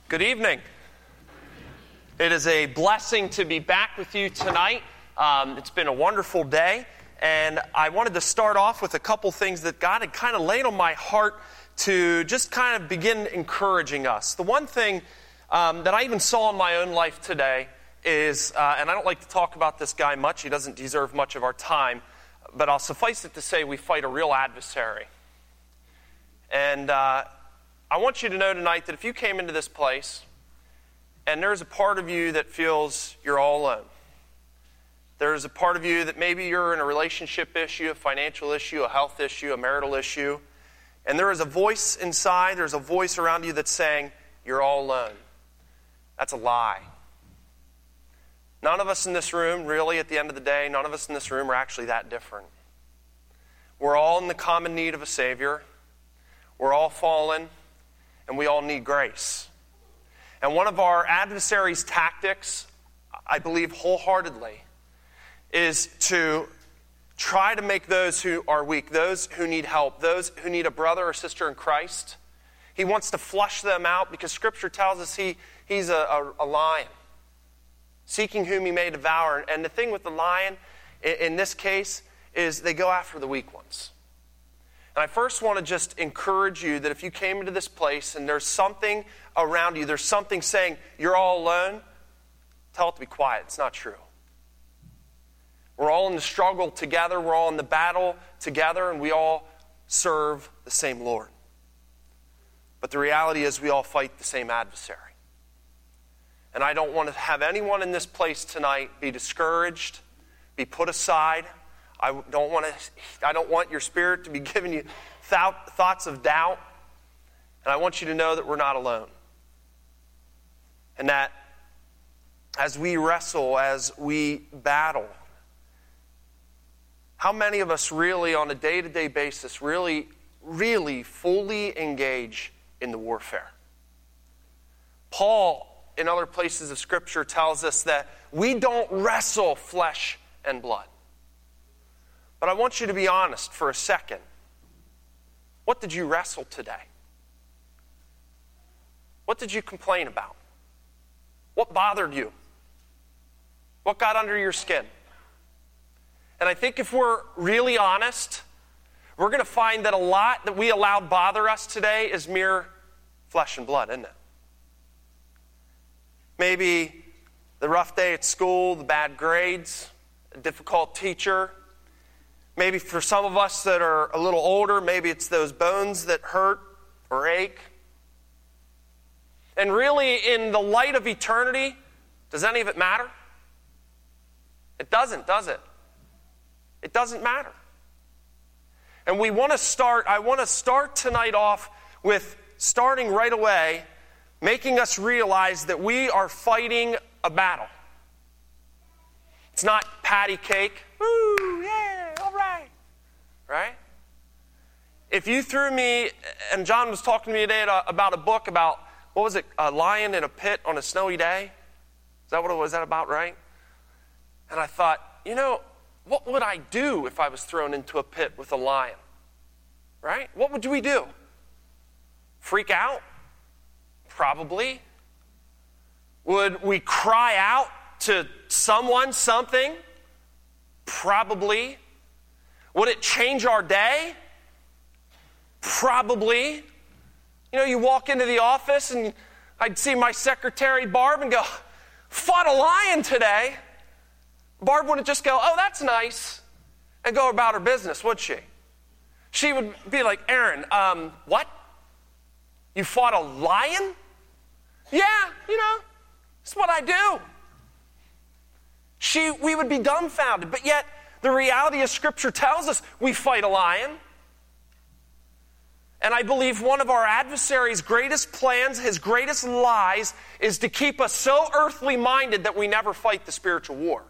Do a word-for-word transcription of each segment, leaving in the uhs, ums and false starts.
Good evening. It is a blessing to be back with you tonight. Um, it's been a wonderful day, and I wanted to start off with a couple things that God had kind of laid on my heart to just kind of begin encouraging us. The one thing um, that I even saw in my own life today is, uh, and I don't like to talk about this guy much, he doesn't deserve much of our time, but I'll suffice it to say we fight a real adversary. And uh, I want you to know tonight that if you came into this place and there's a part of you that feels you're all alone, there's a part of you that maybe you're in a relationship issue, a financial issue, a health issue, a marital issue, and there is a voice inside, there's a voice around you that's saying, you're all alone. That's a lie. None of us in this room, really, at the end of the day, none of us in this room are actually that different. We're all in the common need of a Savior. We're all fallen, and we all need grace. And one of our adversary's tactics, I believe wholeheartedly, is to try to make those who are weak, those who need help, those who need a brother or sister in Christ, he wants to flush them out because Scripture tells us he, he's a, a, a lion, seeking whom he may devour. And the thing with the lion, in, in this case, is they go after the weak ones. And I first want to just encourage you that if you came into this place and there's something around you, there's something saying you're all alone, tell it to be quiet. It's not true. We're all in the struggle together. We're all in the battle together, and we all serve the same Lord. But the reality is we all fight the same adversary. And I don't want to have anyone in this place tonight be discouraged, be put aside. I don't want to. I don't want your spirit to be giving you thought, thoughts of doubt. And I want you to know that we're not alone. And that as we wrestle, as we battle, how many of us really on a day-to-day basis really, really fully engage in the warfare? Paul, in other places of Scripture, tells us that we don't wrestle flesh and blood. But I want you to be honest for a second. What did you wrestle today? What did you complain about? What bothered you? What got under your skin? And I think if we're really honest, we're going to find that a lot that we allowed bother us today is mere flesh and blood, isn't it? Maybe the rough day at school, the bad grades, a difficult teacher. Maybe for some of us that are a little older, maybe it's those bones that hurt or ache. And really, in the light of eternity, does any of it matter? It doesn't, does it? It doesn't matter. And we want to start, I want to start tonight off with starting right away, making us realize that we are fighting a battle. It's not patty cake. Woo, yeah, all right. Right? If you threw me, and John was talking to me today about a book about, what was it, a lion in a pit on a snowy day? Is that what it was? Is that about right? And I thought, you know, what would I do if I was thrown into a pit with a lion? Right? What would we do? Freak out? Probably. Would we cry out to someone, something? Probably. Would it change our day? Probably. You know, you walk into the office and I'd see my secretary, Barb, and go, fought a lion today. Barb wouldn't just go, oh, that's nice, and go about her business, would she? She would be like, Aaron, um, what? You fought a lion? Yeah, you know, it's what I do. She, we would be dumbfounded, but yet the reality of Scripture tells us we fight a lion. And I believe one of our adversary's greatest plans, his greatest lies, is to keep us so earthly minded that we never fight the spiritual war.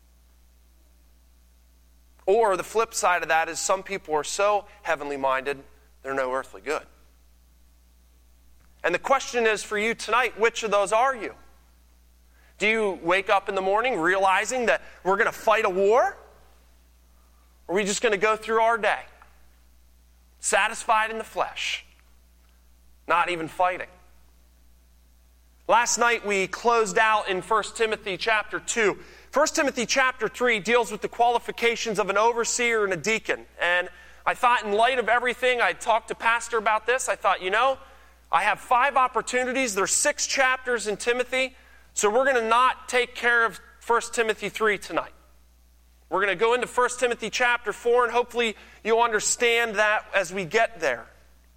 Or the flip side of that is some people are so heavenly minded, they're no earthly good. And the question is for you tonight, which of those are you? Do you wake up in the morning realizing that we're going to fight a war? Or are we just going to go through our day, satisfied in the flesh, not even fighting? Last night we closed out in First Timothy chapter two. First Timothy chapter three deals with the qualifications of an overseer and a deacon. And I thought in light of everything, I talked to Pastor about this. I thought, you know, I have five opportunities. There's six chapters in Timothy. So we're going to not take care of First Timothy three tonight. We're going to go into First Timothy chapter four, and hopefully you'll understand that as we get there.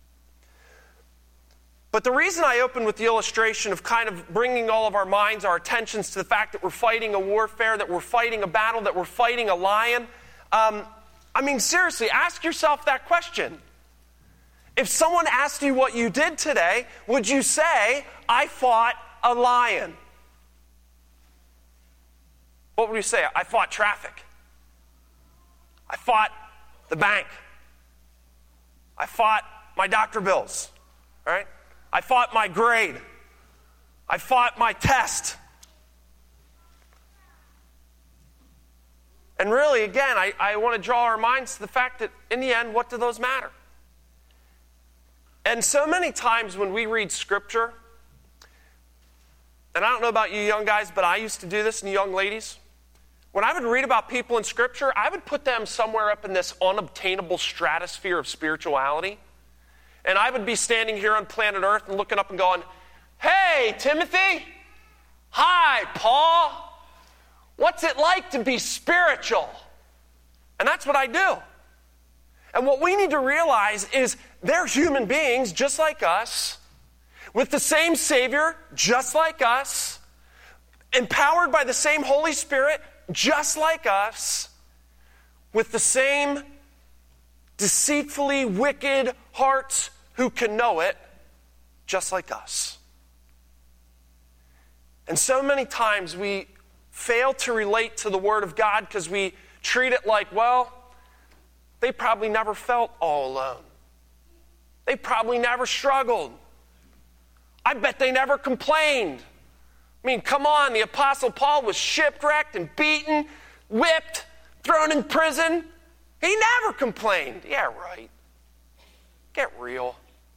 But the reason I opened with the illustration of kind of bringing all of our minds, our attentions to the fact that we're fighting a warfare, that we're fighting a battle, that we're fighting a lion, um, I mean, seriously, ask yourself that question. If someone asked you what you did today, would you say, I fought a lion? What would you say? I fought traffic. I fought the bank. I fought my doctor bills, right? I fought my grade. I fought my test. And really, again, I, I want to draw our minds to the fact that in the end, what do those matter? And so many times when we read Scripture, and I don't know about you young guys, but I used to do this, and young ladies. When I would read about people in Scripture, I would put them somewhere up in this unobtainable stratosphere of spirituality. And I would be standing here on planet Earth and looking up and going, hey, Timothy. Hi, Paul. What's it like to be spiritual? And that's what I do. And what we need to realize is they're human beings just like us, with the same Savior just like us, empowered by the same Holy Spirit just like us, with the same deceitfully wicked hearts who can know it just like us. And so many times we fail to relate to the Word of God because we treat it like, well, they probably never felt all alone. They probably never struggled. I bet they never complained. I mean, come on, the Apostle Paul was shipwrecked and beaten, whipped, thrown in prison. He never complained. Yeah, right. Get real.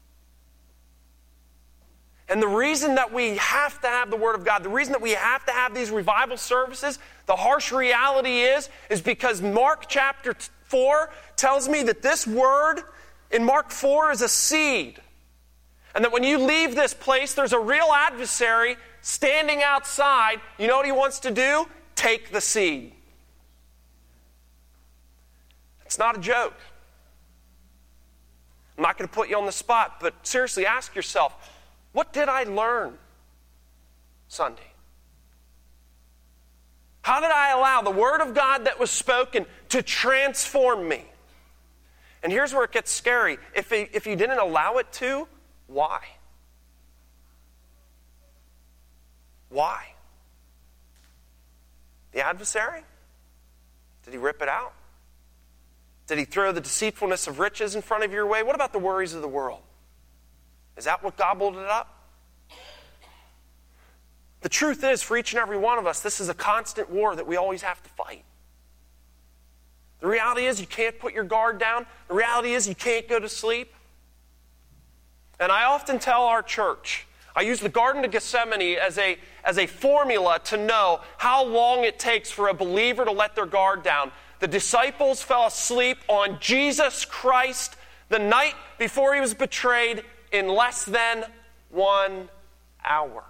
And the reason that we have to have the Word of God, the reason that we have to have these revival services, the harsh reality is, is because Mark chapter four tells me that this Word in Mark four is a seed. And that when you leave this place, there's a real adversary standing outside. You know what he wants to do? Take the seed. It's not a joke. I'm not going to put you on the spot, but seriously, ask yourself, what did I learn Sunday? How did I allow the Word of God that was spoken to transform me? And here's where it gets scary. If, it, if you didn't allow it to, why? Why? The adversary? Did he rip it out? Did he throw the deceitfulness of riches in front of your way? What about the worries of the world? Is that what gobbled it up? The truth is, for each and every one of us, this is a constant war that we always have to fight. The reality is you can't put your guard down. The reality is you can't go to sleep. And I often tell our church, I use the Garden of Gethsemane as a, as a formula to know how long it takes for a believer to let their guard down. The disciples fell asleep on Jesus Christ the night before he was betrayed in less than one hour.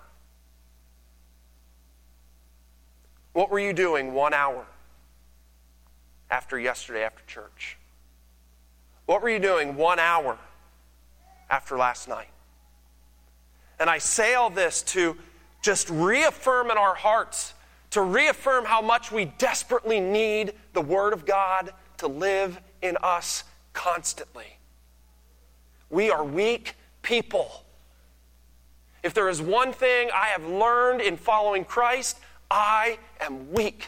What were you doing one hour after yesterday after church? What were you doing one hour after last night? And I say all this to just reaffirm in our hearts, to reaffirm how much we desperately need the Word of God to live in us constantly. We are weak people. If there is one thing I have learned in following Christ, I am weak.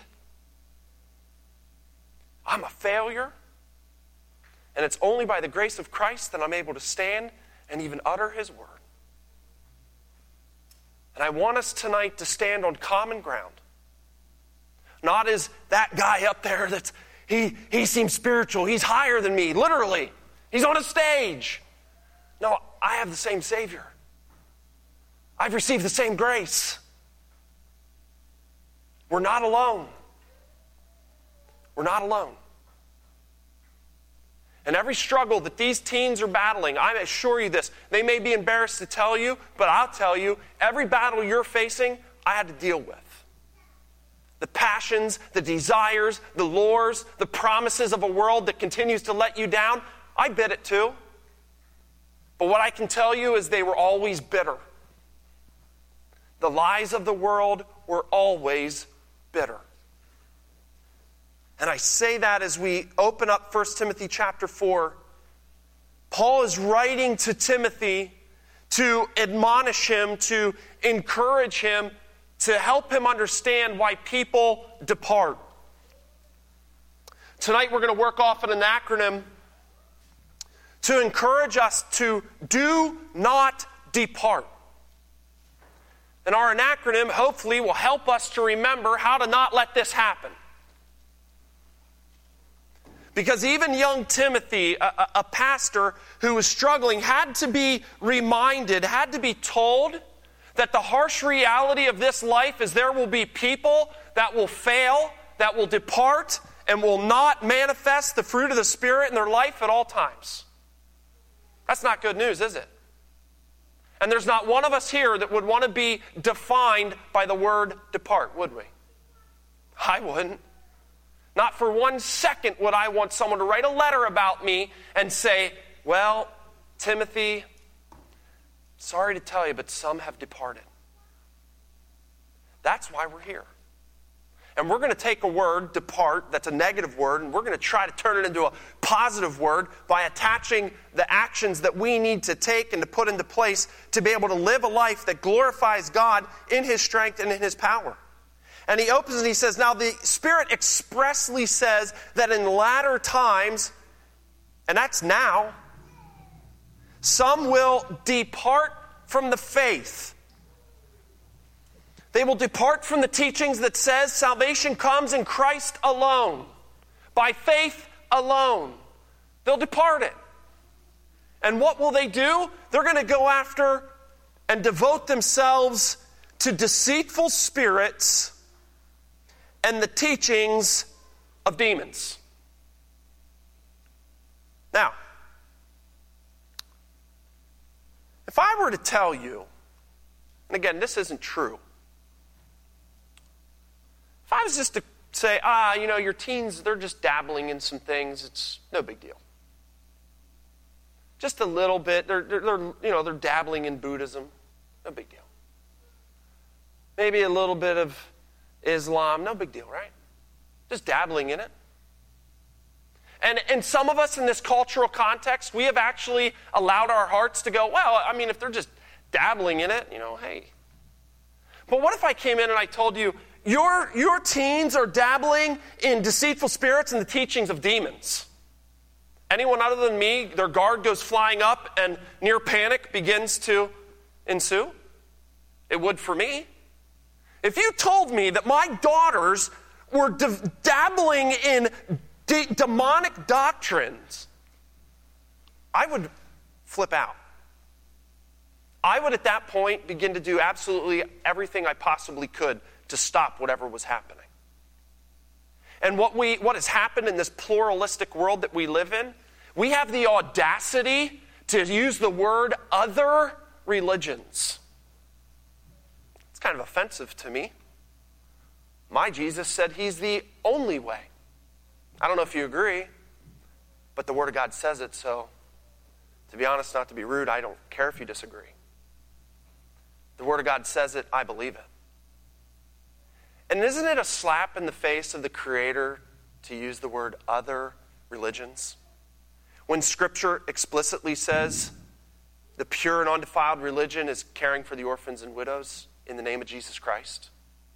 I'm a failure. And it's only by the grace of Christ that I'm able to stand and even utter His word. And I want us tonight to stand on common ground. Not as that guy up there that's, he, he seems spiritual. He's higher than me, literally. He's on a stage. No, I have the same Savior. I've received the same grace. We're not alone. We're not alone. And every struggle that these teens are battling, I assure you this, they may be embarrassed to tell you, but I'll tell you, every battle you're facing, I had to deal with. The passions, the desires, the lures, the promises of a world that continues to let you down, I bit it too. But what I can tell you is they were always bitter. The lies of the world were always bitter. And I say that as we open up First Timothy chapter four. Paul is writing to Timothy to admonish him, to encourage him, to help him understand why people depart. Tonight we're going to work off an acronym to encourage us to do not depart. And our acronym hopefully will help us to remember how to not let this happen. Because even young Timothy, a, a pastor who was struggling, had to be reminded, had to be told that the harsh reality of this life is there will be people that will fail, that will depart, and will not manifest the fruit of the Spirit in their life at all times. That's not good news, is it? And there's not one of us here that would want to be defined by the word depart, would we? I wouldn't. Not for one second would I want someone to write a letter about me and say, well, Timothy, sorry to tell you, but some have departed. That's why we're here. And we're going to take a word, depart, that's a negative word, and we're going to try to turn it into a positive word by attaching the actions that we need to take and to put into place to be able to live a life that glorifies God in His strength and in His power. And he opens and he says, now the Spirit expressly says that in latter times, and that's now, some will depart from the faith. They will depart from the teachings that says salvation comes in Christ alone, by faith alone. They'll depart it. And what will they do? They're going to go after and devote themselves to deceitful spirits and the teachings of demons. Now, if I were to tell you, and again, this isn't true, if I was just to say, ah, you know, your teens, they're just dabbling in some things, it's no big deal. Just a little bit, they're, they're, they're you know, they're dabbling in Buddhism, no big deal. Maybe a little bit of Islam, no big deal, right? Just dabbling in it. And, and some of us in this cultural context, we have actually allowed our hearts to go, well, I mean, if they're just dabbling in it, you know, hey. But what if I came in and I told you, your, your teens are dabbling in deceitful spirits and the teachings of demons? Anyone other than me, their guard goes flying up and near panic begins to ensue? It would for me. If you told me that my daughters were d- dabbling in de- demonic doctrines, I would flip out. I would at that point begin to do absolutely everything I possibly could to stop whatever was happening. And what we what has happened in this pluralistic world that we live in, we have the audacity to use the word other religions. Kind of offensive to me. My Jesus said He's the only way. I don't know if you agree, but the Word of God says it, so to be honest, not to be rude, I don't care if you disagree. The Word of God says it, I believe it. And isn't it a slap in the face of the Creator to use the word other religions? When Scripture explicitly says the pure and undefiled religion is caring for the orphans and widows in the name of Jesus Christ.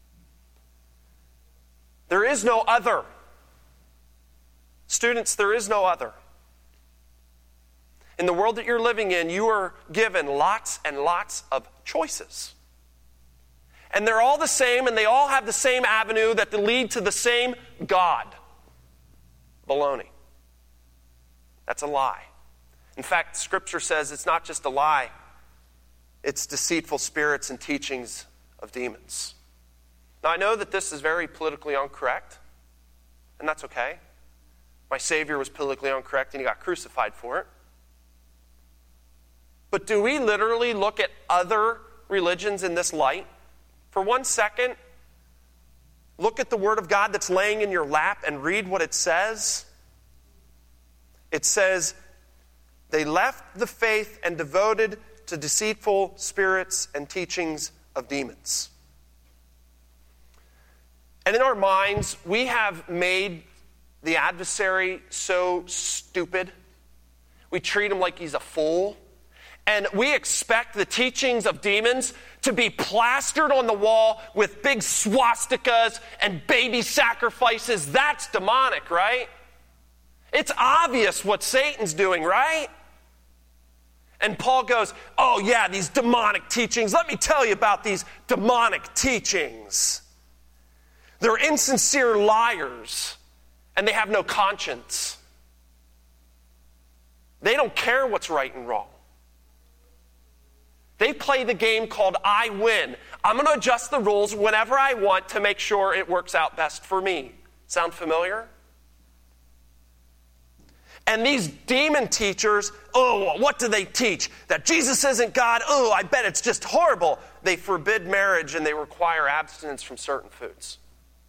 There is no other. Students, there is no other. In the world that you're living in, you are given lots and lots of choices. And they're all the same, and they all have the same avenue that lead to the same God. Baloney. That's a lie. In fact, Scripture says it's not just a lie. It's deceitful spirits and teachings of demons. Now, I know that this is very politically incorrect, and that's okay. My Savior was politically incorrect, and he got crucified for it. But do we literally look at other religions in this light? For one second, look at the Word of God that's laying in your lap and read what it says. It says, they left the faith and devoted to deceitful spirits and teachings of demons. And in our minds, we have made the adversary so stupid. We treat him like he's a fool. And we expect the teachings of demons to be plastered on the wall with big swastikas and baby sacrifices. That's demonic, right? It's obvious what Satan's doing, right? And Paul goes, oh yeah, these demonic teachings. Let me tell you about these demonic teachings. They're insincere liars, and they have no conscience. They don't care what's right and wrong. They play the game called I win. I'm going to adjust the rules whenever I want to make sure it works out best for me. Sound familiar? And these demon teachers, oh, what do they teach? That Jesus isn't God? Oh, I bet it's just horrible. They forbid marriage and they require abstinence from certain foods.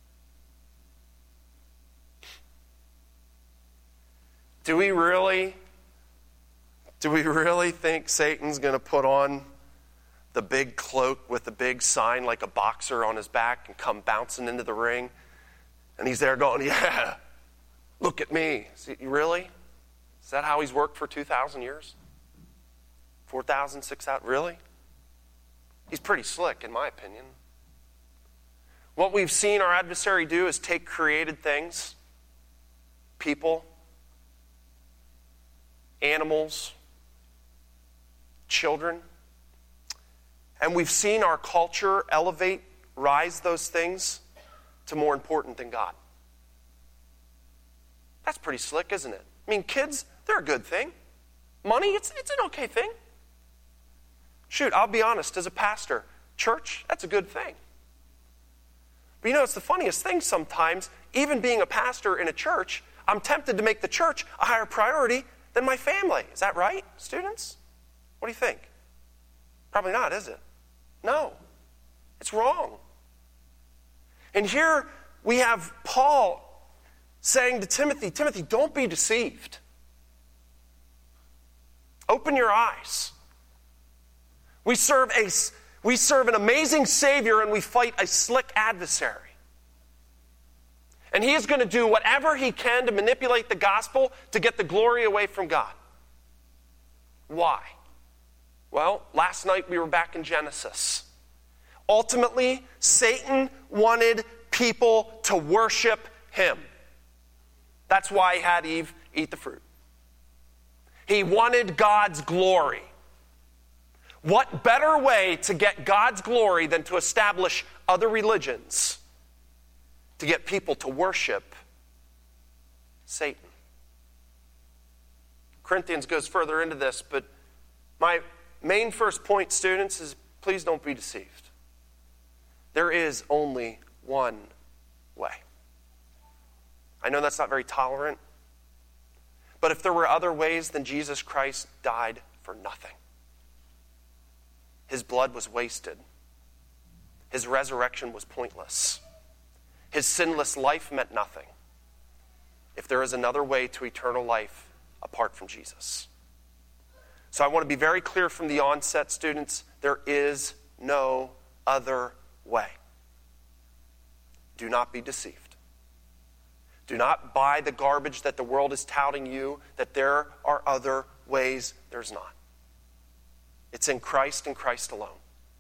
Do we really, do we really think Satan's going to put on the big cloak with the big sign like a boxer on his back and come bouncing into the ring? And he's there going, yeah, look at me. See, really? Is that how he's worked for two thousand years? four thousand, six thousand? Really? He's pretty slick, in my opinion. What we've seen our adversary do is take created things, people, animals, children, and we've seen our culture elevate, rise those things to more important than God. That's pretty slick, isn't it? I mean, kids, they're a good thing. Money, it's, it's an okay thing. Shoot, I'll be honest, as a pastor, church, that's a good thing. But you know, it's the funniest thing sometimes, even being a pastor in a church, I'm tempted to make the church a higher priority than my family. Is that right, students? What do you think? Probably not, is it? No. It's wrong. And here we have Paul saying to Timothy, Timothy, don't be deceived. Open your eyes. We serve a, we serve an amazing Savior and we fight a slick adversary. And he is going to do whatever he can to manipulate the gospel to get the glory away from God. Why? Well, last night we were back in Genesis. Ultimately, Satan wanted people to worship him. That's why he had Eve eat the fruit. He wanted God's glory. What better way to get God's glory than to establish other religions to get people to worship Satan? Corinthians goes further into this, but my main first point, students, is please don't be deceived. There is only one way. I know that's not very tolerant, but if there were other ways, then Jesus Christ died for nothing. His blood was wasted. His resurrection was pointless. His sinless life meant nothing if there is another way to eternal life apart from Jesus. So I want to be very clear from the onset, students, there is no other way. Do not be deceived. Do not buy the garbage that the world is touting you, that there are other ways. There's not. It's in Christ and Christ alone.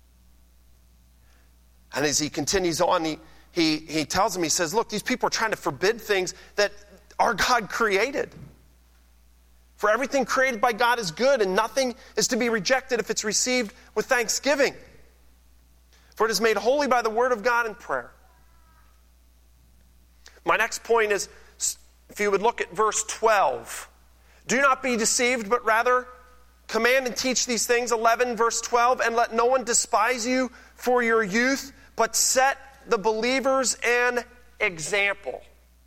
And as he continues on, he, he, he tells them, he says, look, these people are trying to forbid things that our God created. For everything created by God is good, and nothing is to be rejected if it's received with thanksgiving. For it is made holy by the word of God and prayer. My next point is, if you would look at verse twelve. Do not be deceived, but rather Command and teach these things, eleven verse twelve, and let no one despise you for your youth, but set the believers an example.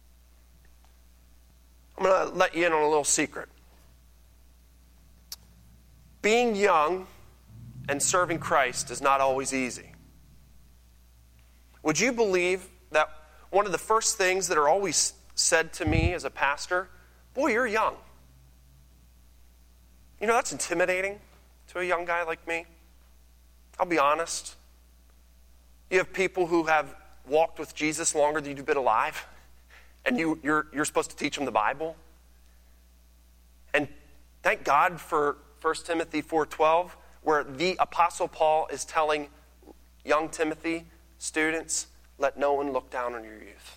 I'm going to let you in on a little secret. Being young and serving Christ is not always easy. Would you believe that one of the first things that are always said to me as a pastor, boy, you're young. You know, that's intimidating to a young guy like me. I'll be honest. You have people who have walked with Jesus longer than you've been alive, and you, you're, you're supposed to teach them the Bible. And thank God for First Timothy four twelve, where the Apostle Paul is telling young Timothy, students, let no one look down on your youth.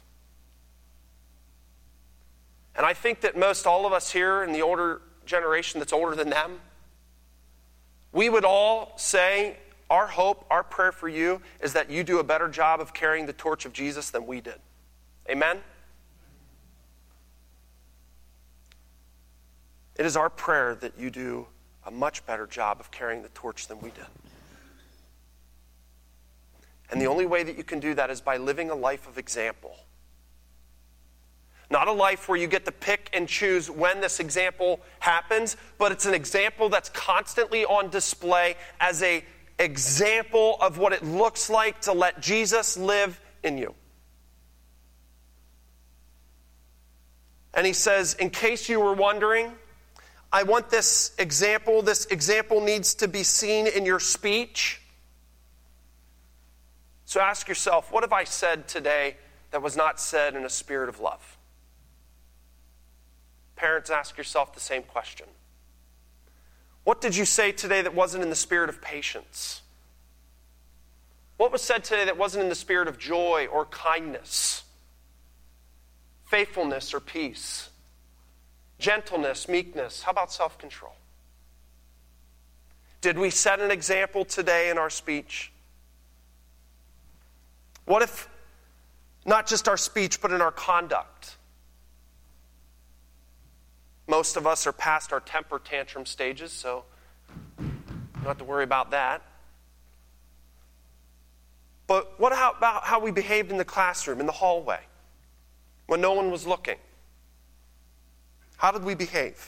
And I think that most all of us here in the older generation that's older than them, we would all say, our hope, our prayer for you is that you do a better job of carrying the torch of Jesus than we did. Amen? It is our prayer that you do a much better job of carrying the torch than we did. And the only way that you can do that is by living a life of example. Not a life where you get to pick and choose when this example happens, but it's an example that's constantly on display as an example of what it looks like to let Jesus live in you. And he says, in case you were wondering, I want this example, this example needs to be seen in your speech. So ask yourself, what have I said today that was not said in a spirit of love? Parents, ask yourself the same question. What did you say today that wasn't in the spirit of patience? What was said today that wasn't in the spirit of joy or kindness, faithfulness or peace, gentleness, meekness? How about self-control? Did we set an example today in our speech? What if not just our speech, but in our conduct? Most of us are past our temper tantrum stages, so you don't have to worry about that. But what about how we behaved in the classroom, in the hallway, when no one was looking? How did we behave?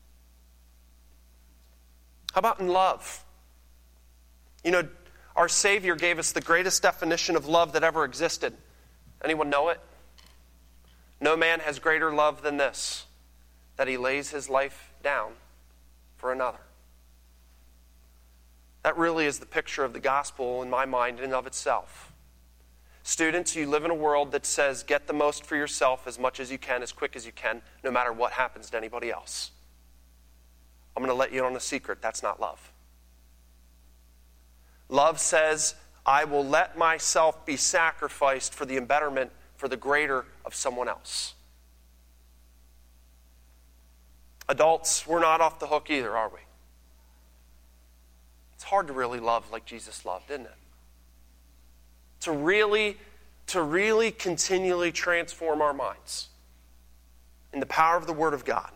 How about in love? You know, our Savior gave us the greatest definition of love that ever existed. Anyone know it? No man has greater love than this, that he lays his life down for another. That really is the picture of the gospel in my mind in and of itself. Students, you live in a world that says get the most for yourself as much as you can, as quick as you can, no matter what happens to anybody else. I'm going to let you in on a secret. That's not love. Love says, I will let myself be sacrificed for the embetterment, for the greater of someone else. Adults, we're not off the hook either, are we? It's hard to really love like Jesus loved, isn't it? To really, to really continually transform our minds in the power of the Word of God.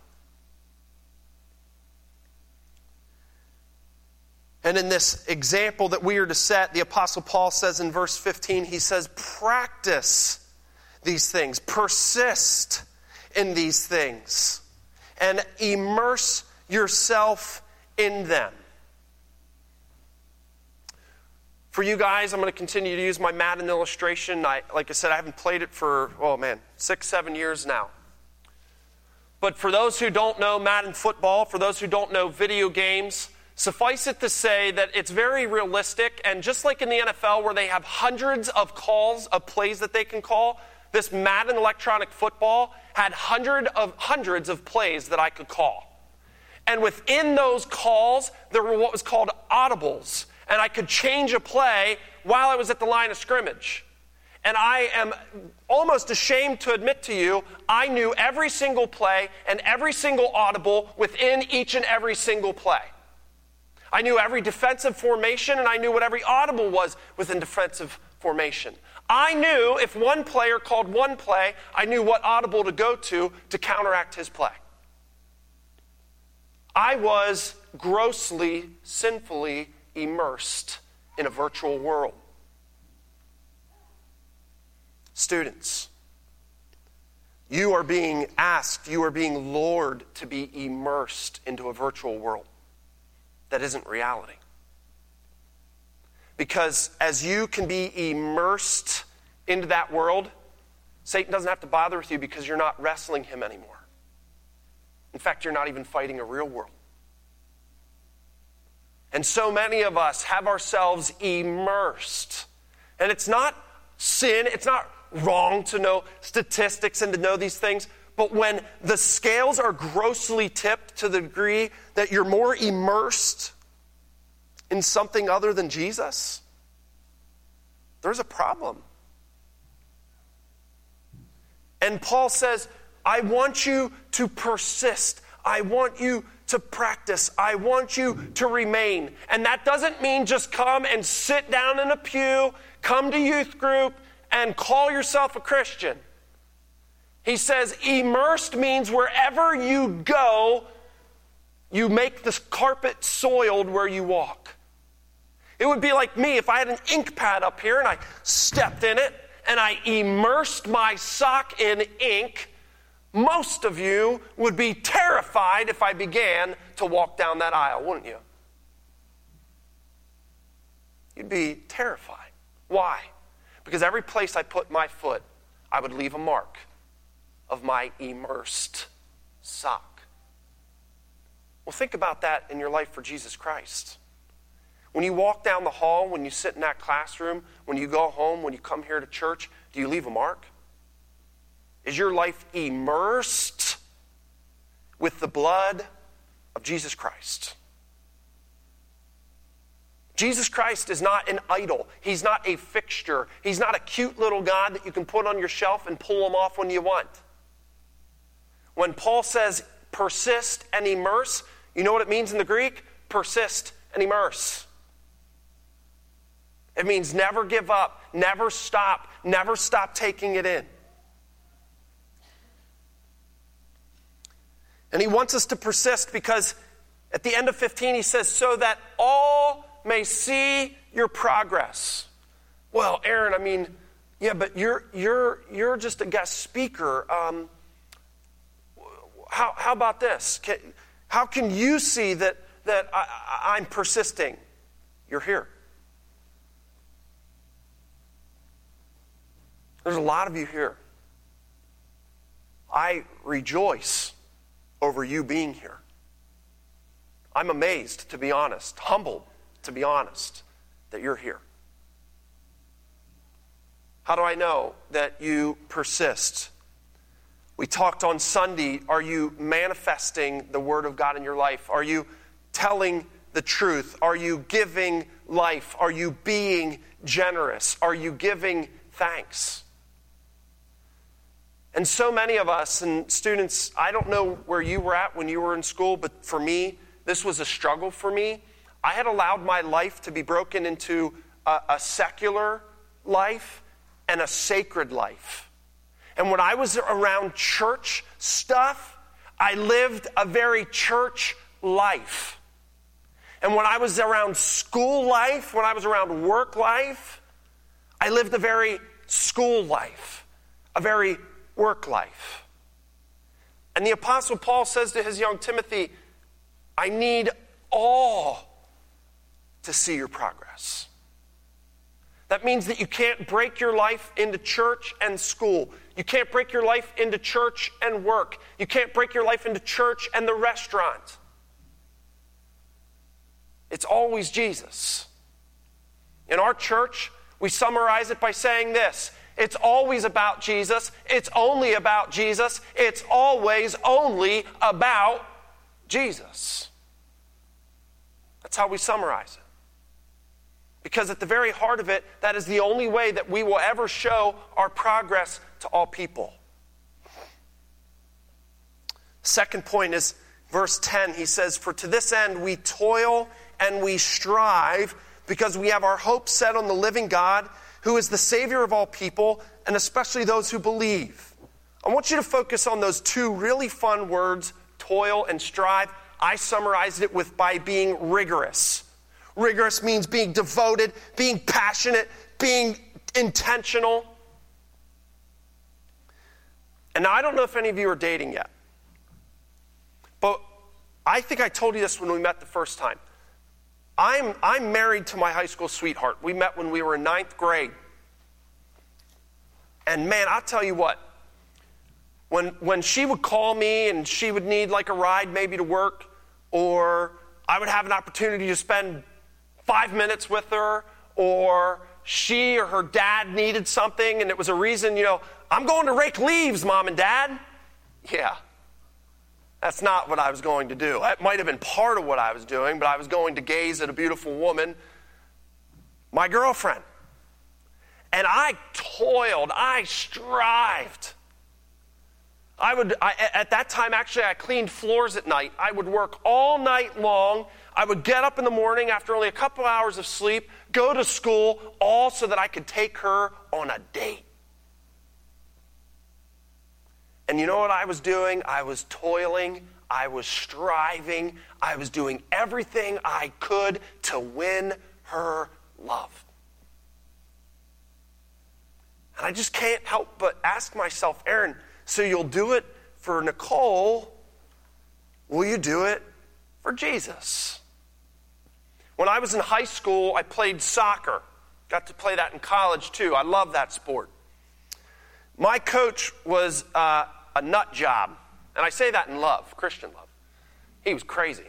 And in this example that we are to set, the Apostle Paul says in verse fifteen, he says, practice these things, persist in these things, and immerse yourself in them. For you guys, I'm going to continue to use my Madden illustration. I, like I said, I haven't played it for, oh man, six, seven years now. But for those who don't know Madden football, for those who don't know video games, suffice it to say that it's very realistic, and just like in the N F L where they have hundreds of calls of plays that they can call, this Madden electronic football had hundred of, hundreds of plays that I could call. And within those calls, there were what was called audibles. And I could change a play while I was at the line of scrimmage. And I am almost ashamed to admit to you, I knew every single play and every single audible within each and every single play. I knew every defensive formation, and I knew what every audible was within defensive formation. I knew if one player called one play, I knew what audible to go to to counteract his play. I was grossly, sinfully immersed in a virtual world. Students, you are being asked, you are being lured to be immersed into a virtual world that isn't reality. Because as you can be immersed into that world, Satan doesn't have to bother with you because you're not wrestling him anymore. In fact, you're not even fighting a real world. And so many of us have ourselves immersed. And it's not sin, it's not wrong to know statistics and to know these things, but when the scales are grossly tipped to the degree that you're more immersed in something other than Jesus, there's a problem. And Paul says, I want you to persist. I want you to practice. I want you to remain. And that doesn't mean just come and sit down in a pew, come to youth group, and call yourself a Christian. He says immersed means wherever you go, you make the carpet soiled where you walk. It would be like me if I had an ink pad up here and I stepped in it and I immersed my sock in ink. Most of you would be terrified if I began to walk down that aisle, wouldn't you? You'd be terrified. Why? Because every place I put my foot, I would leave a mark of my immersed sock. Well, think about that in your life for Jesus Christ. When you walk down the hall, when you sit in that classroom, when you go home, when you come here to church, do you leave a mark? Is your life immersed with the blood of Jesus Christ? Jesus Christ is not an idol. He's not a fixture. He's not a cute little God that you can put on your shelf and pull him off when you want. When Paul says persist and immerse, you know what it means in the Greek? Persist and immerse. It means never give up, never stop, never stop taking it in. And he wants us to persist because at the end of fifteen he says, so that all may see your progress. Well, Aaron, I mean, yeah, but you're you're you're just a guest speaker. Um, how how about this? Can, how can you see that that I, I, I'm persisting? You're here. There's a lot of you here. I rejoice over you being here. I'm amazed, to be honest, humbled, to be honest, that you're here. How do I know that you persist? We talked on Sunday, are you manifesting the Word of God in your life? Are you telling the truth? Are you giving life? Are you being generous? Are you giving thanks? And so many of us, and students, I don't know where you were at when you were in school, but for me, this was a struggle for me. I had allowed my life to be broken into a, a secular life and a sacred life. And when I was around church stuff, I lived a very church life. And when I was around school life, when I was around work life, I lived a very school life, a very work life. And the Apostle Paul says to his young Timothy, I need all to see your progress. That means that you can't break your life into church and school. You can't break your life into church and work. You can't break your life into church and the restaurant. It's always Jesus. In our church, we summarize it by saying this: it's always about Jesus. It's only about Jesus. It's always only about Jesus. That's how we summarize it. Because at the very heart of it, that is the only way that we will ever show our progress to all people. Second point is verse ten. He says, for to this end we toil and we strive because we have our hope set on the living God, who is the Savior of all people, and especially those who believe. I want you to focus on those two really fun words, toil and strive. I summarized it with by being rigorous. Rigorous means being devoted, being passionate, being intentional. And now I don't know if any of you are dating yet, but I think I told you this when we met the first time. I'm, I'm married to my high school sweetheart. We met when we were in ninth grade. And man, I'll tell you what, when, when she would call me and she would need like a ride maybe to work, or I would have an opportunity to spend five minutes with her, or she or her dad needed something and it was a reason, you know, I'm going to rake leaves, Mom and Dad. Yeah. That's not what I was going to do. That might have been part of what I was doing, but I was going to gaze at a beautiful woman, my girlfriend. And I toiled, I strived. I would, I, at that time, actually, I cleaned floors at night. I would work all night long. I would get up in the morning after only a couple hours of sleep, go to school, all so that I could take her on a date. And you know what I was doing? I was toiling, I was striving, I was doing everything I could to win her love. And I just can't help but ask myself, Aaron, so you'll do it for Nicole, will you do it for Jesus? When I was in high school, I played soccer. Got to play that in college too. I love that sport. My coach was uh, a nut job. And I say that in love, Christian love. He was crazy.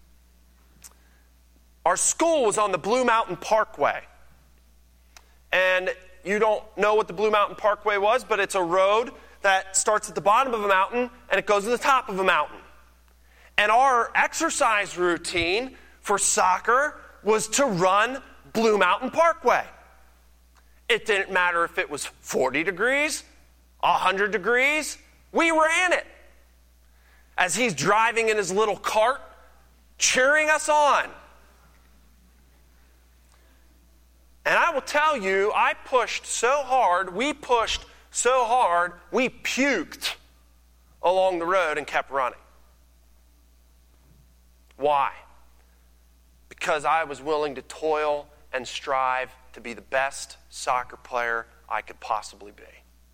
Our school was on the Blue Mountain Parkway. And you don't know what the Blue Mountain Parkway was, but it's a road that starts at the bottom of a mountain and it goes to the top of a mountain. And our exercise routine for soccer was to run Blue Mountain Parkway. It didn't matter if it was forty degrees, one hundred degrees, we ran it. As he's driving in his little cart, cheering us on. And I will tell you, I pushed so hard, we pushed so hard, we puked along the road and kept running. Why? Because I was willing to toil and strive to be the best soccer player I could possibly be.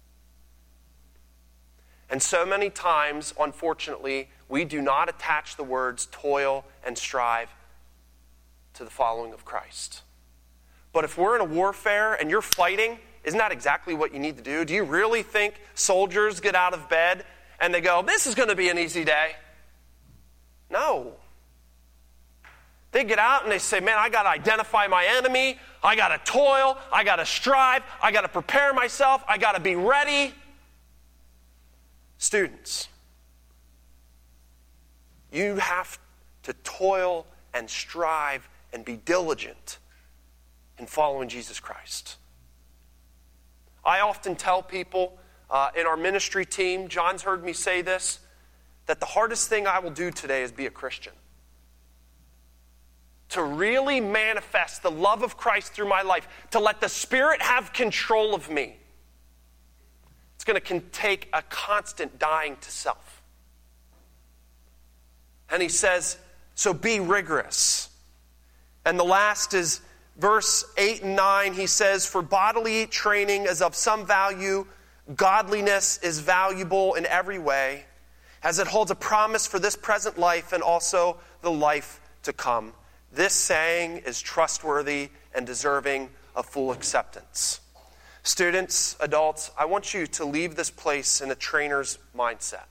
And so many times, unfortunately, we do not attach the words toil and strive to the following of Christ. But if we're in a warfare and you're fighting, isn't that exactly what you need to do? Do you really think soldiers get out of bed and they go, this is going to be an easy day? No. They get out and they say, man, I got to identify my enemy. I got to toil. I got to strive. I got to prepare myself. I got to be ready. Students, you have to toil and strive and be diligent in following Jesus Christ. I often tell people uh, in our ministry team, John's heard me say this, that the hardest thing I will do today is be a Christian. To really manifest the love of Christ through my life, to let the Spirit have control of me. It's going to take a constant dying to self. And he says, so be rigorous. And the last is verse eight and nine. He says, for bodily training is of some value. Godliness is valuable in every way, as it holds a promise for this present life and also the life to come. This saying is trustworthy and deserving of full acceptance. Students, adults, I want you to leave this place in a trainer's mindset.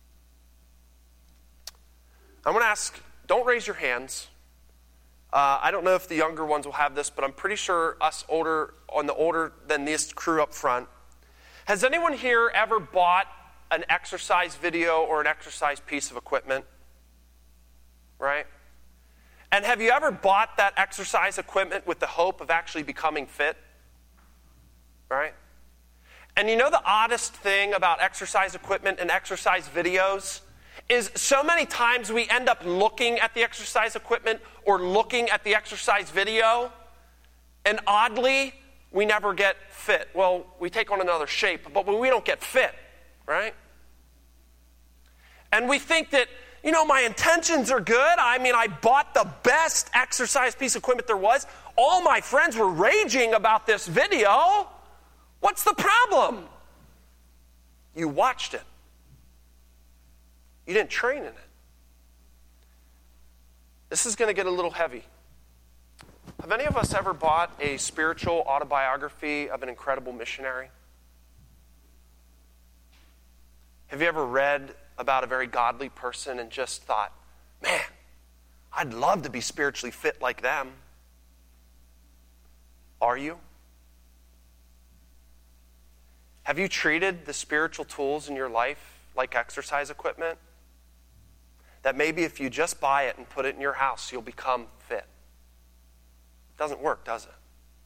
I'm going to ask, don't raise your hands. Uh, I don't know if the younger ones will have this, but I'm pretty sure us older, on the older than this crew up front. Has anyone here ever bought an exercise video or an exercise piece of equipment? Right? And have you ever bought that exercise equipment with the hope of actually becoming fit? Right? And you know the oddest thing about exercise equipment and exercise videos is so many times we end up looking at the exercise equipment or looking at the exercise video, and oddly, we never get fit. Well, we take on another shape, but we don't get fit, right? And we think that, you know, my intentions are good. I mean, I bought the best exercise piece of equipment there was. All my friends were raging about this video. What's the problem? You watched it. You didn't train in it. This is going to get a little heavy. Have any of us ever bought a spiritual autobiography of an incredible missionary? Have you ever read about a very godly person and just thought, man, I'd love to be spiritually fit like them? Are you? Have you treated the spiritual tools in your life like exercise equipment? That maybe if you just buy it and put it in your house, you'll become fit. It doesn't work, does it?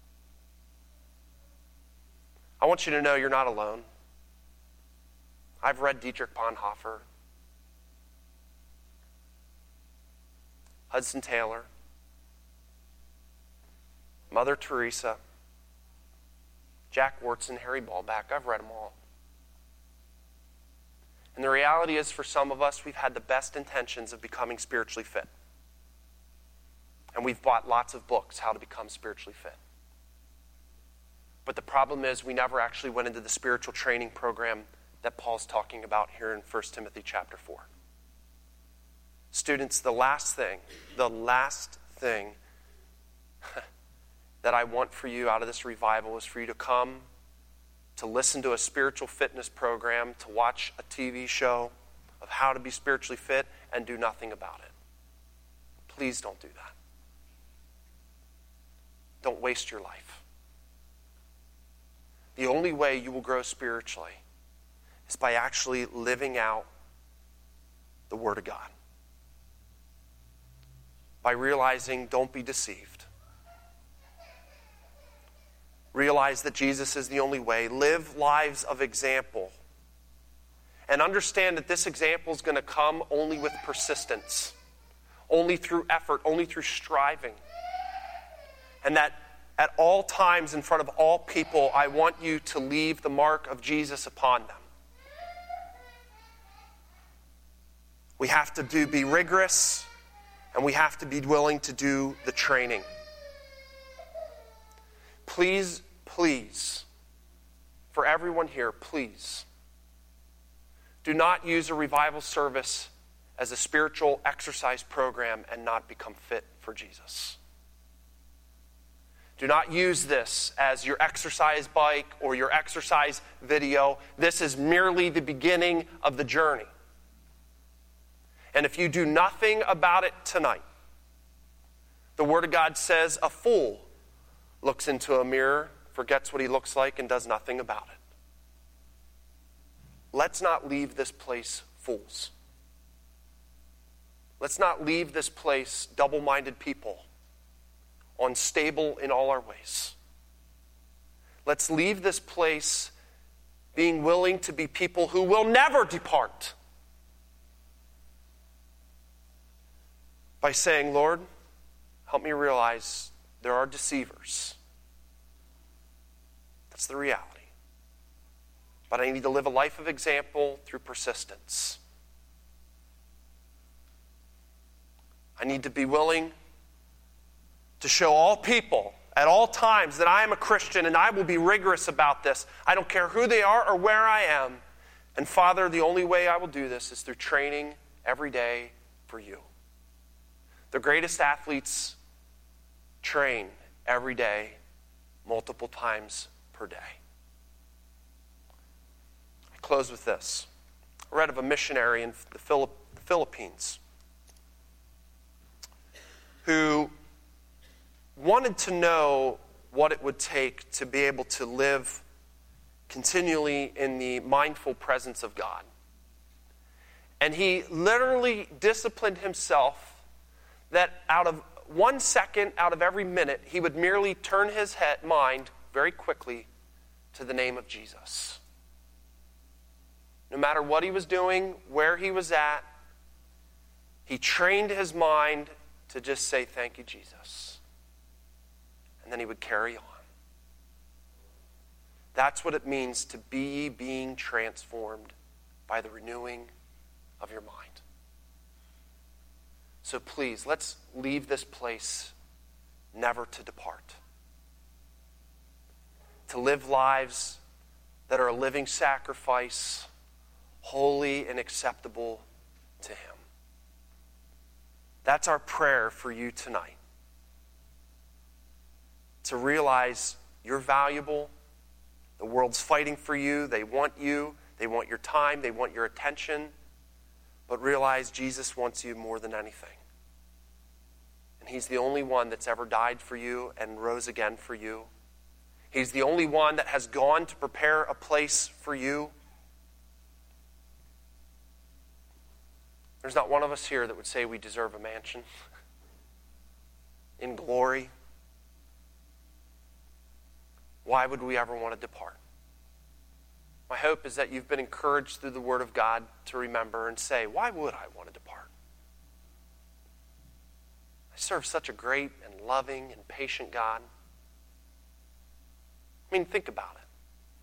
I want you to know you're not alone. I've read Dietrich Bonhoeffer, Hudson Taylor, Mother Teresa, Jack Wurtson, Harry Ballback. I've read them all. And the reality is, for some of us, we've had the best intentions of becoming spiritually fit. And we've bought lots of books, how to become spiritually fit. But the problem is, we never actually went into the spiritual training program that Paul's talking about here in First Timothy chapter four. Students, the last thing, the last thing that I want for you out of this revival is for you to come to listen to a spiritual fitness program, to watch a T V show of how to be spiritually fit and do nothing about it. Please don't do that. Don't waste your life. The only way you will grow spiritually is by actually living out the Word of God. By realizing, don't be deceived. Realize that Jesus is the only way. Live lives of example. And understand that this example is going to come only with persistence. Only through effort. Only through striving. And that at all times, in front of all people, I want you to leave the mark of Jesus upon them. We have to do, be rigorous, and we have to be willing to do the training. Please, please, for everyone here, please, do not use a revival service as a spiritual exercise program and not become fit for Jesus. Do not use this as your exercise bike or your exercise video. This is merely the beginning of the journey. And if you do nothing about it tonight, the Word of God says a fool looks into a mirror, forgets what he looks like, and does nothing about it. Let's not leave this place fools. Let's not leave this place double-minded people, unstable in all our ways. Let's leave this place being willing to be people who will never depart. By saying, Lord, help me realize there are deceivers. That's the reality. But I need to live a life of example through persistence. I need to be willing to show all people at all times that I am a Christian, and I will be rigorous about this. I don't care who they are or where I am. And Father, the only way I will do this is through training every day for you. The greatest athletes train every day, multiple times per day. I close with this. I read of a missionary in the Philippines who wanted to know what it would take to be able to live continually in the mindful presence of God. And he literally disciplined himself that out of one second out of every minute, he would merely turn his head, mind very quickly to the name of Jesus. No matter what he was doing, where he was at, he trained his mind to just say, thank you, Jesus. And then he would carry on. That's what it means to be being transformed by the renewing of your mind. So please, let's leave this place never to depart. To live lives that are a living sacrifice, holy and acceptable to him. That's our prayer for you tonight. To realize you're valuable. The world's fighting for you. They want you. They want your time. They want your attention. But realize Jesus wants you more than anything. And he's the only one that's ever died for you and rose again for you. He's the only one that has gone to prepare a place for you. There's not one of us here that would say we deserve a mansion in glory. Why would we ever want to depart? My hope is that you've been encouraged through the Word of God to remember and say, why would I want to depart? I serve such a great and loving and patient God. I mean, think about it.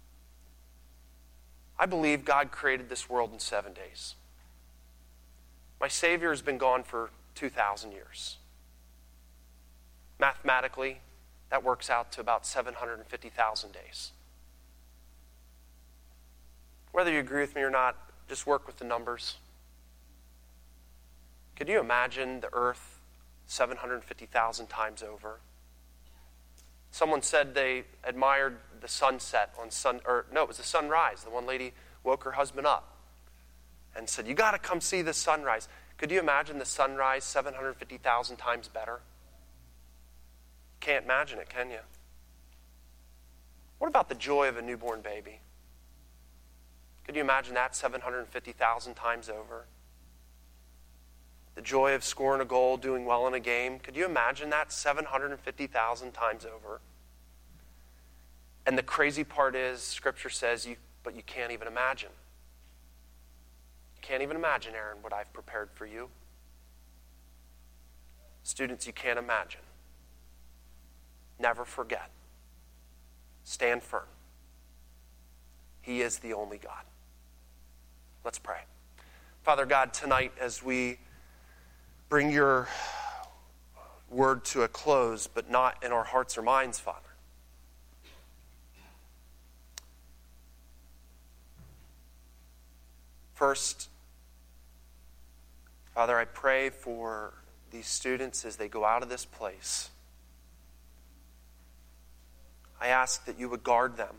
I believe God created this world in seven days. My Savior has been gone for two thousand years. Mathematically, that works out to about seven hundred fifty thousand days. Whether you agree with me or not, just work with the numbers. Could you imagine the earth seven hundred fifty thousand times over? Someone said they admired the sunset on sun, or no, it was the sunrise. The one lady woke her husband up and said, you got to come see the sunrise. Could you imagine the sunrise seven hundred fifty thousand times better? Can't imagine it, can you? What about the joy of a newborn baby? Could you imagine that seven hundred fifty thousand times over? The joy of scoring a goal, doing well in a game. Could you imagine that seven hundred fifty thousand times over? And the crazy part is, Scripture says, you, but you can't even imagine. You can't even imagine, Aaron, what I've prepared for you. Students, you can't imagine. Never forget. Stand firm. He is the only God. Let's pray. Father God, tonight as we bring your word to a close, but not in our hearts or minds, Father. First, Father, I pray for these students as they go out of this place. I ask that you would guard them.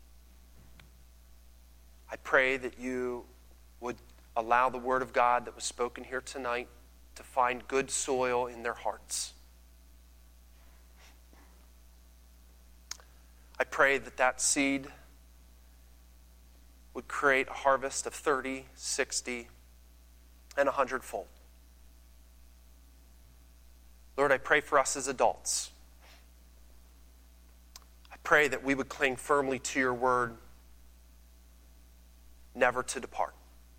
I pray that you would allow the word of God that was spoken here tonight to find good soil in their hearts. I pray that that seed would create a harvest of thirty, sixty, and a hundredfold. Lord, I pray for us as adults. I pray that we would cling firmly to your word, never to depart.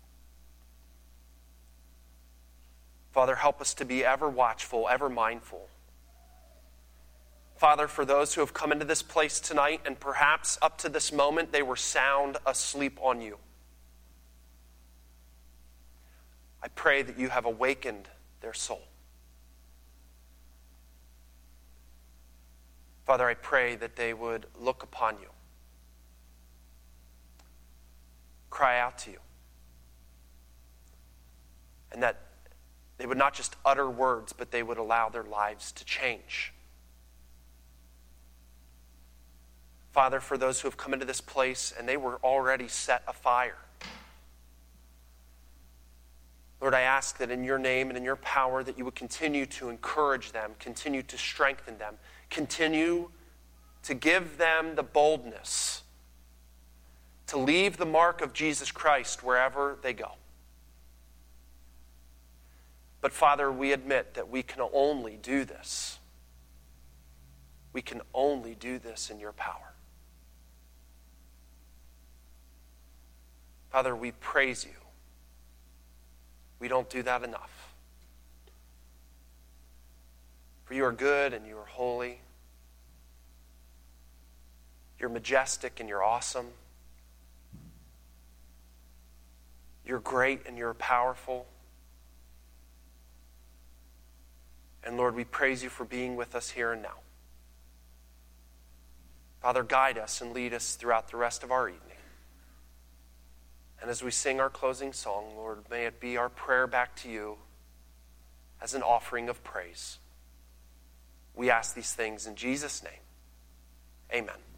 Father, help us to be ever watchful, ever mindful. Father, for those who have come into this place tonight and perhaps up to this moment they were sound asleep on you, I pray that you have awakened their soul. Father, I pray that they would look upon you, cry out to you, and that they would not just utter words, but they would allow their lives to change. Father, for those who have come into this place and they were already set afire, Lord, I ask that in your name and in your power that you would continue to encourage them, continue to strengthen them, continue to give them the boldness to leave the mark of Jesus Christ wherever they go. But Father, we admit that we can only do this. We can only do this in your power. Father, we praise you. We don't do that enough. For you are good and you are holy. You're majestic and you're awesome. You're great and you're powerful. And Lord, we praise you for being with us here and now. Father, guide us and lead us throughout the rest of our evening. And as we sing our closing song, Lord, may it be our prayer back to you as an offering of praise. We ask these things in Jesus' name. Amen.